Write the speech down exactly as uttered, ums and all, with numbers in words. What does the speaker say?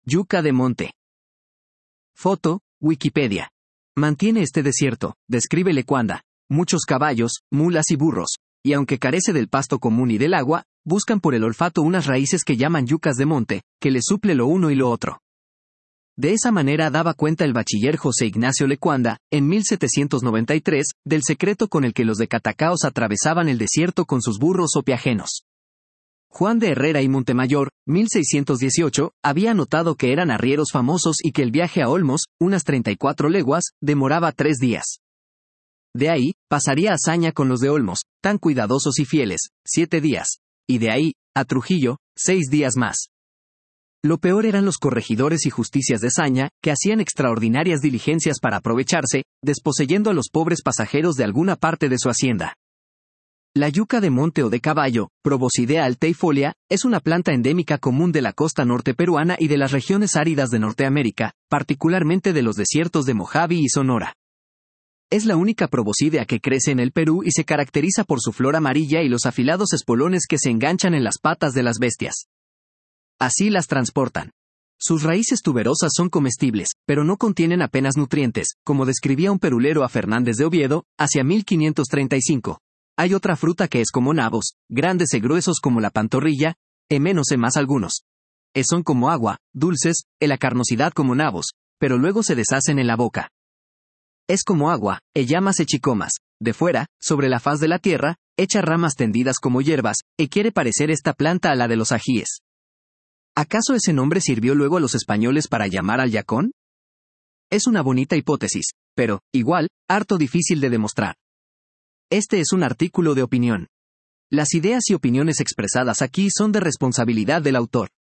Yucca de monte. Foto, Wikipedia. Mantiene este desierto, describe Lecuanda, muchos caballos, mulas y burros, y aunque carece del pasto común y del agua, buscan por el olfato unas raíces que llaman yucas de monte, que les suple lo uno y lo otro. De esa manera daba cuenta el bachiller José Ignacio Lecuanda, en mil setecientos noventa y tres, del secreto con el que los de Catacaos atravesaban el desierto con sus burros o piajenos. Juan de Herrera y Montemayor, mil seiscientos dieciocho, había notado que eran arrieros famosos y que el viaje a Olmos, unas treinta y cuatro leguas, demoraba tres días. De ahí, pasaría a Saña con los de Olmos, tan cuidadosos y fieles, siete días. Y de ahí, a Trujillo, seis días más. Lo peor eran los corregidores y justicias de Saña, que hacían extraordinarias diligencias para aprovecharse, desposeyendo a los pobres pasajeros de alguna parte de su hacienda. La yuca de monte o de caballo, Proboscidea alteifolia, es una planta endémica común de la costa norte peruana y de las regiones áridas de Norteamérica, particularmente de los desiertos de Mojave y Sonora. Es la única proboscidea que crece en el Perú y se caracteriza por su flor amarilla y los afilados espolones que se enganchan en las patas de las bestias. Así las transportan. Sus raíces tuberosas son comestibles, pero no contienen apenas nutrientes, como describía un perulero a Fernández de Oviedo, hacia mil quinientos treinta y cinco. Hay otra fruta que es como nabos, grandes y gruesos como la pantorrilla, e menos e más algunos. E son como agua, dulces, e la carnosidad como nabos, pero luego se deshacen en la boca. Es como agua, e llamas e chicomas, de fuera, sobre la faz de la tierra, echa ramas tendidas como hierbas, e quiere parecer esta planta a la de los ajíes. ¿Acaso ese nombre sirvió luego a los españoles para llamar al yacón? Es una bonita hipótesis, pero, igual, harto difícil de demostrar. Este es un artículo de opinión. Las ideas y opiniones expresadas aquí son de responsabilidad del autor.